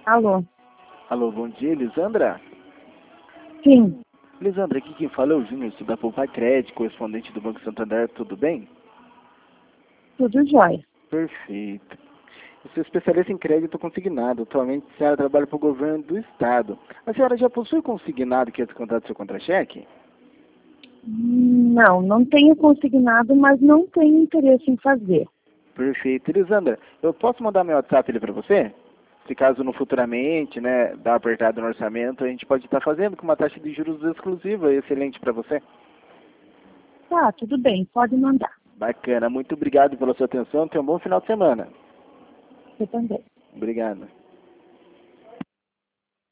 Alô? Alô, bom dia, Elisandra? Sim, Elisandra, aqui quem fala é o Júnior, da Poupa Crédito, correspondente do Banco Santander, tudo bem? tudo jóia. Perfeito. Eu sou especialista em crédito consignado. Atualmente, a senhora trabalha para o governo do Estado. A senhora já possui consignado que é descontado do seu contra-cheque? Não tenho consignado, mas não tenho interesse em fazer. Perfeito. Elisandra, eu posso mandar meu WhatsApp ali para você? Se caso no futuramente, né, dar apertado no orçamento, a gente pode estar fazendo com uma taxa de juros exclusiva, excelente para você. Tá, tudo bem, pode mandar. Bacana. Muito obrigado pela sua atenção. Tenha um bom final de semana. Você também. Obrigado.